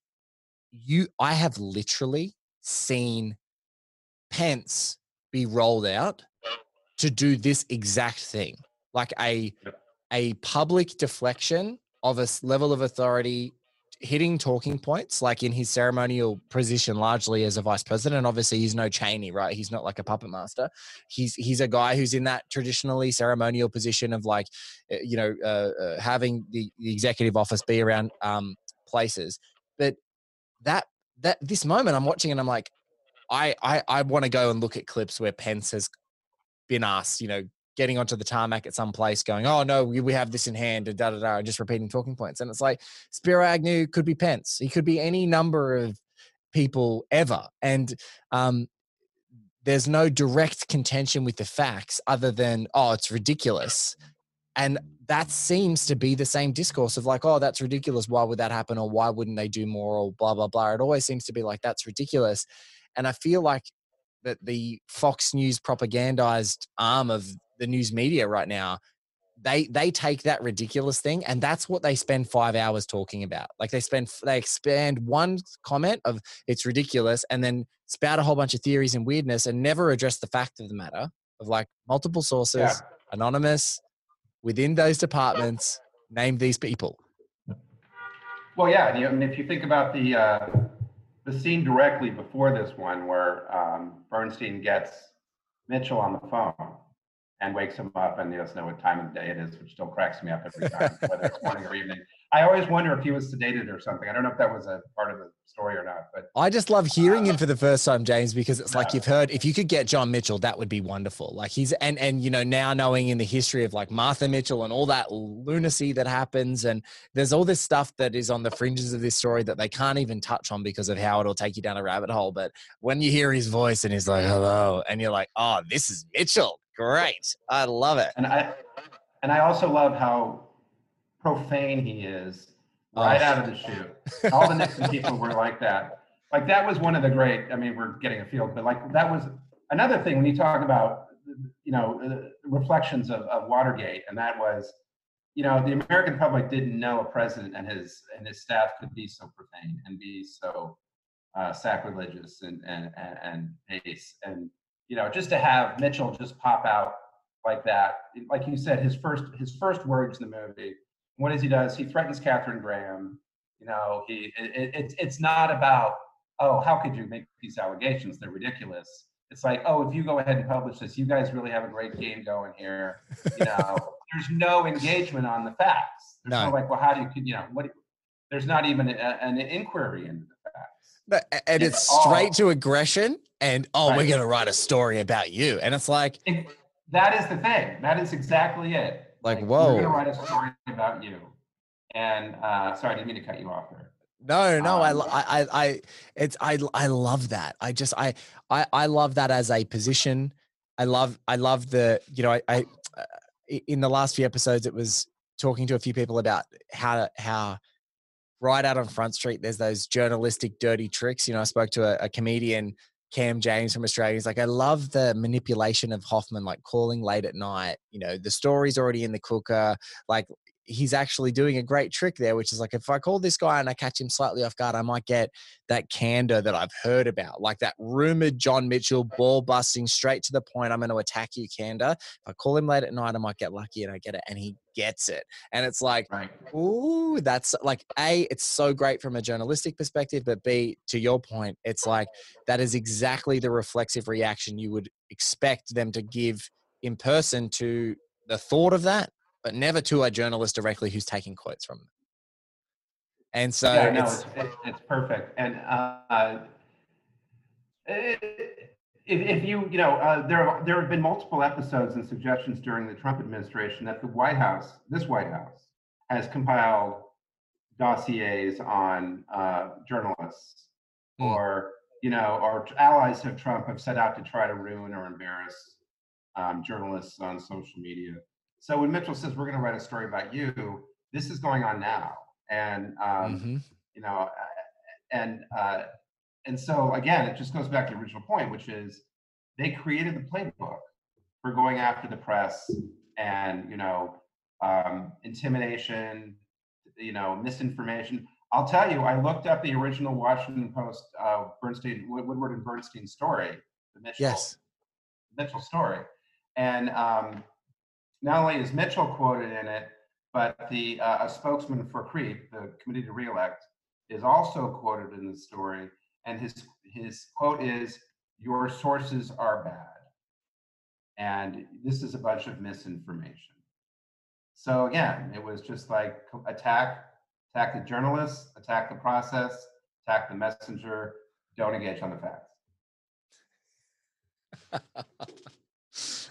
I have literally seen Pence be rolled out to do this exact thing, like a public deflection of a level of authority, hitting talking points, like in his ceremonial position, largely as a vice president. Obviously, he's no Cheney, right? He's not like a puppet master. He's a guy who's in that traditionally ceremonial position of like, having the executive office be around places. But that this moment I'm watching, and I'm like, I want to go and look at clips where Pence has been asked, getting onto the tarmac at some place going, oh no, we have this in hand, and and just repeating talking points. And it's like, Spiro Agnew could be Pence. He could be any number of people ever. And there's no direct contention with the facts other than, oh, it's ridiculous. And that seems to be the same discourse of like, oh, that's ridiculous. Why would that happen? Or why wouldn't they do more? Or blah, blah, blah. It always seems to be like, that's ridiculous. And I feel like that the Fox News propagandized arm of the news media right now, they take that ridiculous thing, and that's what they spend 5 hours talking about. Like they expand one comment of it's ridiculous, and then spout a whole bunch of theories and weirdness, and never address the fact of the matter of like multiple sources, anonymous, within those departments, name these people. Well, yeah, and if you think about the scene directly before this one, where Bernstein gets Mitchell on the phone and wakes him up, and he doesn't know what time of the day it is, which still cracks me up every time, whether it's morning or evening. I always wonder if he was sedated or something. I don't know if that was a part of the story or not, but I just love hearing him for the first time, James, because it's like you've heard, if you could get John Mitchell, that would be wonderful. Like he's, and you know, now knowing in the history of like Martha Mitchell and all that lunacy that happens, and there's all this stuff that is on the fringes of this story that they can't even touch on because of how it'll take you down a rabbit hole. But when you hear his voice and he's like, hello, and you're like, oh, this is Mitchell. Great. I love it. And I also love how profane he is right out of the chute. All the Nixon people were like that. Like that was one of the great, I mean, we're getting a field, but like that was another thing when you talk about, you know, reflections of Watergate. And that was, you know, the American public didn't know a president and his staff could be so profane and be so sacrilegious and base. And, you know, just to have Mitchell just pop out like that, like you said, his first words in the movie, what is he does? He threatens Katharine Graham. You know, it's not about, oh, how could you make these allegations? They're ridiculous. It's like, oh, if you go ahead and publish this, you guys really have a great game going here. You know, there's no engagement on the facts. There's no like, well, how do you know, what? There's not even an inquiry into the facts. And it's straight to aggression and, oh, we're going to write a story about you. And it's like. That is the thing. That is exactly it. Like, whoa. We're going to write a story about you. And sorry, I didn't mean to cut you off there. No, I love that. I love that as a position. I love the, you know, I in the last few episodes, it was talking to a few people about how right out on Front Street, there's those journalistic dirty tricks. You know, I spoke to a comedian, Cam James from Australia. He's like, I love the manipulation of Hoffman, like calling late at night. You know, the story's already in the cooker. Like, he's actually doing a great trick there, which is like, if I call this guy and I catch him slightly off guard, I might get that candor that I've heard about, like that rumored John Mitchell ball busting straight to the point. I'm going to attack you candor. If I call him late at night, I might get lucky and I get it. And he gets it. And it's like, ooh, that's like, A, it's so great from a journalistic perspective, but B, to your point, it's like, that is exactly the reflexive reaction you would expect them to give in person to the thought of that, but never to a journalist directly who's taking quotes from them. And so it's perfect. And if you know, there have been multiple episodes and suggestions during the Trump administration that this White House has compiled dossiers on journalists or, you know, or allies of Trump have set out to try to ruin or embarrass journalists on social media. So when Mitchell says, we're going to write a story about you, this is going on now. And, you know, and so again, it just goes back to the original point, which is they created the playbook for going after the press and, you know, intimidation, you know, misinformation. I'll tell you, I looked up the original Washington Post Woodward and Bernstein story, the Mitchell story. And, not only is Mitchell quoted in it, but a spokesman for CREEP, the Committee to Re-elect, is also quoted in the story. And his quote is, "Your sources are bad. And this is a bunch of misinformation." So again, it was just like attack the journalists, attack the process, attack the messenger, don't engage on the facts.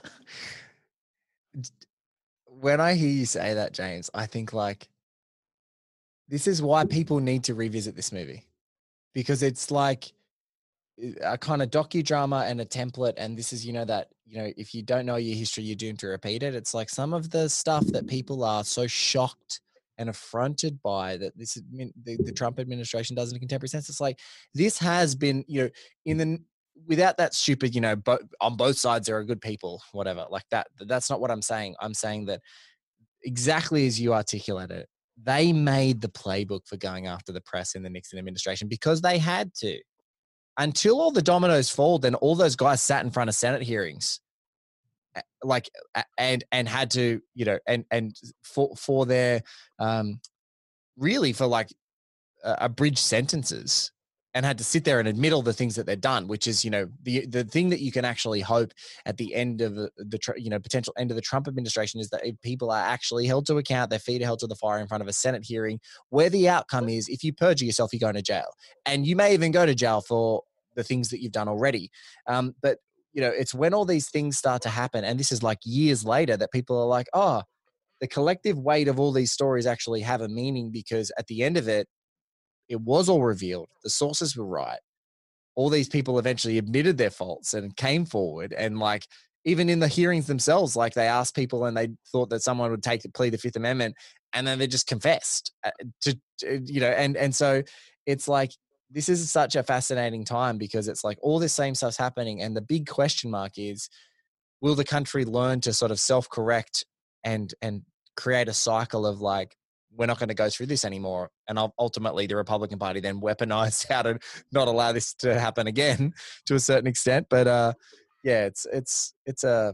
When I hear you say that, James, I think like, this is why people need to revisit this movie, because it's like a kind of docudrama and a template. And this is, you know, that, you know, if you don't know your history, you're doomed to repeat it. It's like some of the stuff that people are so shocked and affronted by that this is the Trump administration does in a contemporary sense. It's like, this has been, you know, without that stupid, you know, but on both sides there are good people, whatever, like that. That's not what I'm saying. I'm saying that exactly as you articulated it, they made the playbook for going after the press in the Nixon administration because they had to. Until all the dominoes fall, then all those guys sat in front of Senate hearings, like, and had to, you know, and for their, really for like abridged sentences. and had to sit there and admit all the things that they've done, which is, the thing that you can actually hope at the end of the potential end of the Trump administration is that if people are actually held to account, their feet are held to the fire in front of a Senate hearing where the outcome is, if you perjure yourself, you're going to jail. And you may even go to jail for the things that you've done already. But, it's when all these things start to happen, and this is like years later, that people are like, oh, the collective weight of all these stories actually have a meaning, because at the end of it, it was all revealed. The sources were right. All these people eventually admitted their faults and came forward. And like, even in the hearings themselves, like they asked people and they thought that someone would plead the Fifth Amendment, and then they just confessed and so it's like, this is such a fascinating time, because it's like all this same stuff's happening. And the big question mark is, will the country learn to sort of self-correct and create a cycle of like, we're not going to go through this anymore. And ultimately the Republican Party then weaponized how to not allow this to happen again to a certain extent. But it's a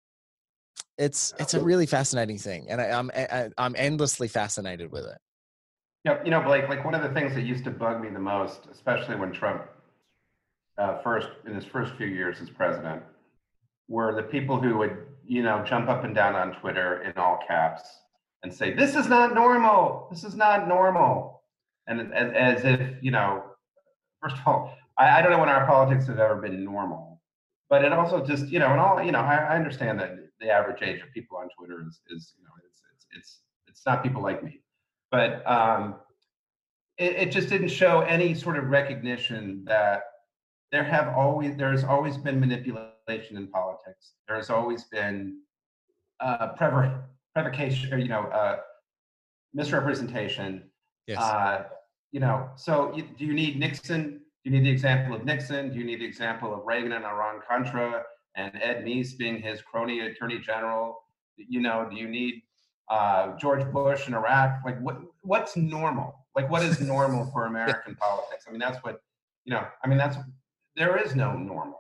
really fascinating thing. And I'm endlessly fascinated with it. Yeah. Blake, like one of the things that used to bug me the most, especially when Trump in his first few years as president, were the people who would, jump up and down on Twitter in all caps and say, this is not normal. This is not normal. And as if, first of all, I don't know when our politics have ever been normal, but it also just, I understand that the average age of people on Twitter is it's not people like me, but it just didn't show any sort of recognition that there's always been manipulation in politics. There's always been provocation, or misrepresentation. Yes. So do you need Nixon? Do you need the example of Nixon? Do you need the example of Reagan and Iran-Contra and Ed Meese being his crony attorney general? Do you need George Bush in Iraq? Like what's normal? Like what is normal for American politics? I mean, that's what, there is no normal.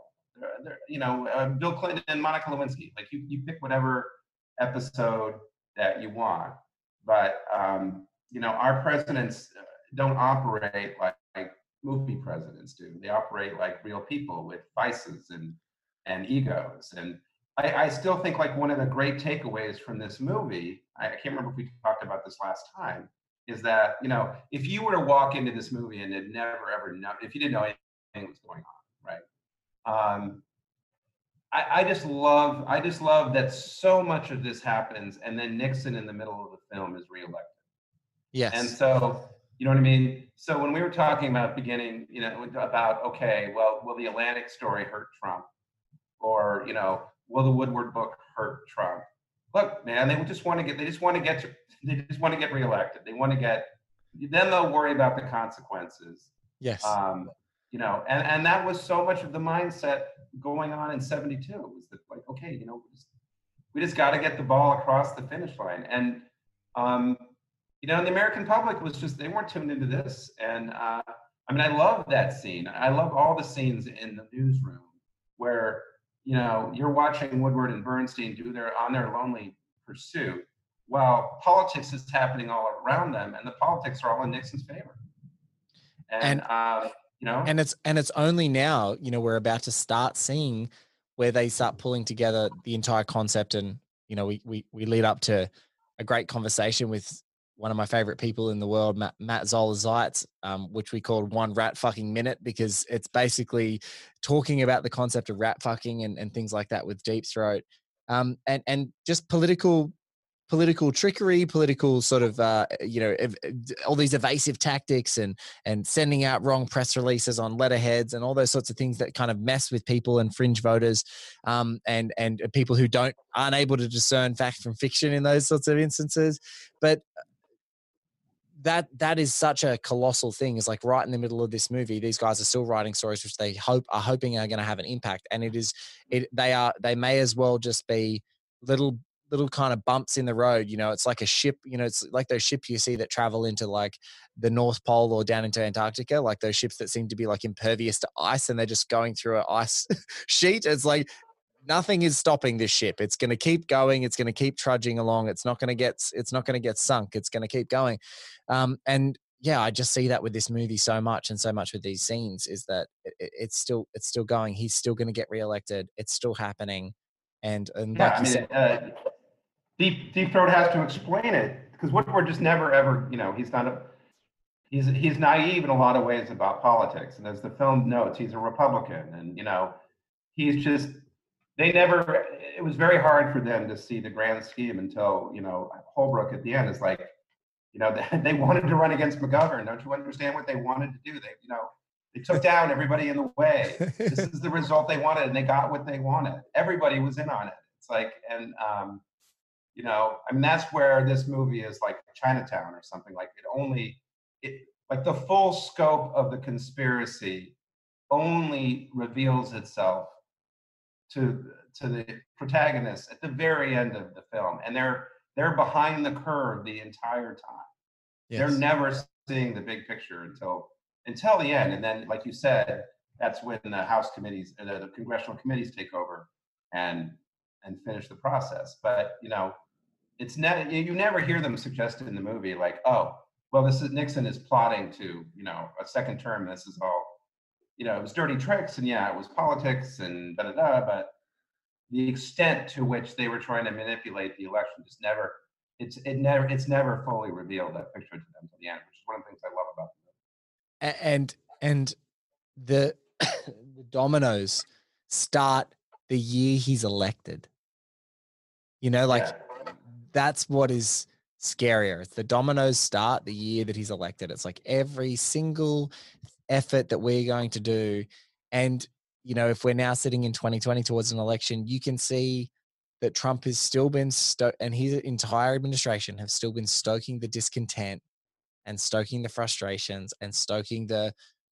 Bill Clinton and Monica Lewinsky, like you pick whatever episode that you want, but our presidents don't operate like movie presidents do. They operate like real people with vices and egos. And I still think like one of the great takeaways from this movie, I can't remember if we talked about this last time, is that if you were to walk into this movie and had never ever known, if you didn't know anything was going on, right? I just love that so much of this happens, and then Nixon in the middle of the film is reelected. Yes. And so, you know what I mean? So when we were talking about beginning, about, okay, well, will the Atlantic story hurt Trump? Or, will the Woodward book hurt Trump? Look, man, they just want to get reelected. They want to then they'll worry about the consequences. Yes. And that was so much of the mindset going on in 72 was that like, okay, we just got to get the ball across the finish line. And, the American public was they weren't tuned into this. And I love that scene. I love all the scenes in the newsroom where, you're watching Woodward and Bernstein on their lonely pursuit while politics is happening all around them, and the politics are all in Nixon's favor. And it's only now, we're about to start seeing where they start pulling together the entire concept. And, we lead up to a great conversation with one of my favorite people in the world, Matt Zoller Zeitz, which we called One Rat Fucking Minute, because it's basically talking about the concept of rat fucking and things like that with Deep Throat, and just political trickery, political sort of, all these evasive tactics and sending out wrong press releases on letterheads and all those sorts of things that kind of mess with people and fringe voters, and people who aren't able to discern fact from fiction in those sorts of instances. But that is such a colossal thing. It's like right in the middle of this movie, these guys are still writing stories which they are hoping are going to have an impact. And they may as well just be little kind of bumps in the road. It's like a ship, it's like those ships you see that travel into like the North Pole or down into Antarctica, like those ships that seem to be like impervious to ice and they're just going through an ice sheet. It's like nothing is stopping this ship. It's going to keep going. It's going to keep trudging along. It's not going to get sunk. It's going to keep going. And yeah, I just see that with this movie so much, and so much with these scenes, is that it's still going. He's still going to get reelected. It's still happening. And yeah, I mean, Deep Throat has to explain it, because Woodward just never ever, he's naive in a lot of ways about politics, and as the film notes, he's a Republican, and he's just, it was very hard for them to see the grand scheme until Holbrooke at the end is like, they wanted to run against McGovern. Don't you understand what they wanted to do? They took down everybody in the way. This is the result they wanted, and they got what they wanted. Everybody was in on it. It's like, and I mean, that's where this movie is like Chinatown or something. Like like the full scope of the conspiracy only reveals itself to the protagonists at the very end of the film, and they're behind the curve the entire time. Yes. They're never seeing the big picture until the end, and then, like you said, that's when the House committees, the congressional committees take over and finish the process. But it's you never hear them suggested in the movie like, oh, well, Nixon is plotting to a second term. This is all it was dirty tricks, and yeah, it was politics and but the extent to which they were trying to manipulate the election just never, it's never fully revealed, that picture to them to the end, which is one of the things I love about it. And the dominoes start the year he's elected. That's what is scarier. It's the dominoes start the year that he's elected. It's like every single effort that we're going to do, and if we're now sitting in 2020 towards an election, you can see that Trump has still been and his entire administration have still been stoking the discontent and stoking the frustrations and stoking the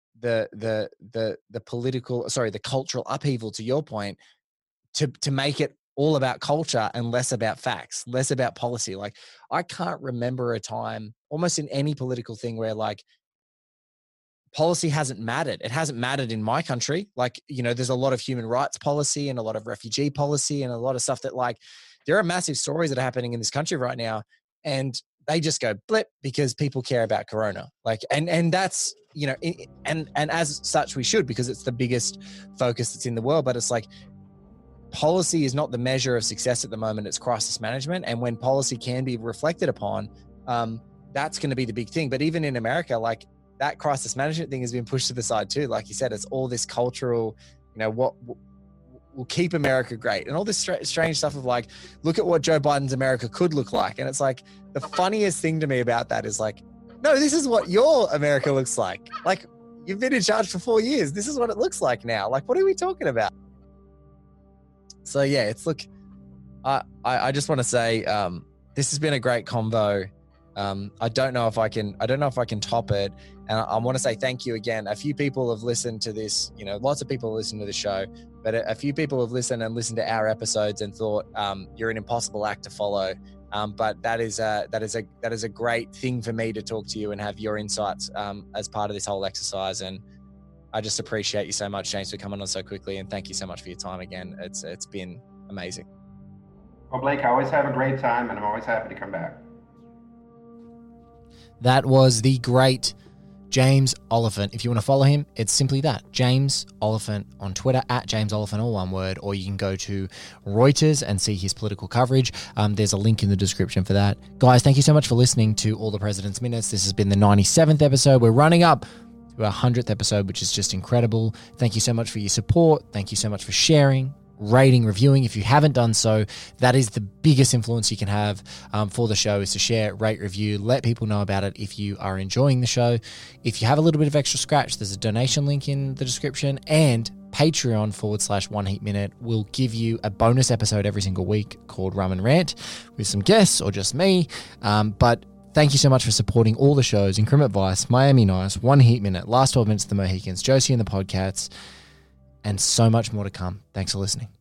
cultural upheaval, to your point, to make it all about culture and less about facts, less about policy. Like, I can't remember a time almost in any political thing where like policy hasn't mattered. It hasn't mattered in my country. Like, there's a lot of human rights policy and a lot of refugee policy and a lot of stuff that, like, there are massive stories that are happening in this country right now, and they just go blip because people care about Corona. Like, and that's, and as such we should, because it's the biggest focus that's in the world. But it's like, policy is not the measure of success at the moment. It's crisis management. And when policy can be reflected upon, that's going to be the big thing. But even in America, like, that crisis management thing has been pushed to the side too. Like you said, it's all this cultural, what will keep America great, and all this strange stuff of like, look at what Joe Biden's America could look like. And it's like, the funniest thing to me about that is like, no, this is what your America looks like. Like, you've been in charge for 4 years. This is what it looks like now. Like, what are we talking about? So yeah, I just want to say, this has been a great convo. I don't know if I can top it. And I want to say thank you again. A few people have listened to this, lots of people listen to the show, but a few people have listened to our episodes and thought, you're an impossible act to follow. But that is a great thing for me to talk to you and have your insights, as part of this whole exercise. And I just appreciate you so much, James, for coming on so quickly. And thank you so much for your time again. It's been amazing. Well, Blake, I always have a great time, and I'm always happy to come back. That was the great James Oliphant. If you want to follow him, it's simply that, James Oliphant on Twitter, @JamesOliphant, all one word, or you can go to Reuters and see his political coverage. There's a link in the description for that. Guys, thank you so much for listening to All the President's Minutes. This has been the 97th episode. We're running up to our 100th episode, which is just incredible. Thank you so much for your support. Thank you so much for sharing, rating, reviewing. If you haven't done so, that is the biggest influence you can have for the show, is to share, rate, review, let people know about it if you are enjoying the show. If you have a little bit of extra scratch, there's a donation link in the description, and Patreon /1 Heat Minute will give you a bonus episode every single week called Rum and Rant with some guests or just me. But thank you so much for supporting all the shows: Increment Vice, Miami Nice, 1 Heat Minute, Last 12 Minutes of the Mohicans, Josie and the Podcasts, and so much more to come. Thanks for listening.